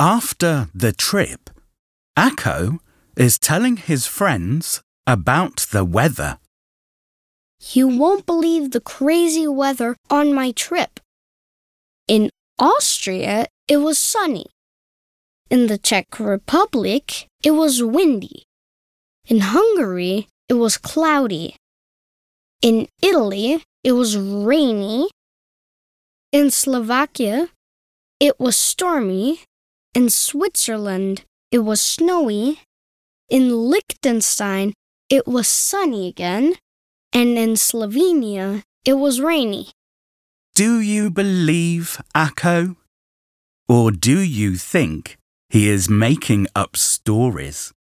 After the trip, Akko is telling his friends about the weather. You won't believe the crazy weather on my trip. In Austria, it was sunny. In the Czech Republic, it was windy. In Hungary, it was cloudy. In Italy, it was rainy. In Slovakia, it was stormy. In Switzerland, it was snowy. In Liechtenstein, it was sunny again. And in Slovenia, it was rainy. Do you believe Akko? Or do you think he is making up stories?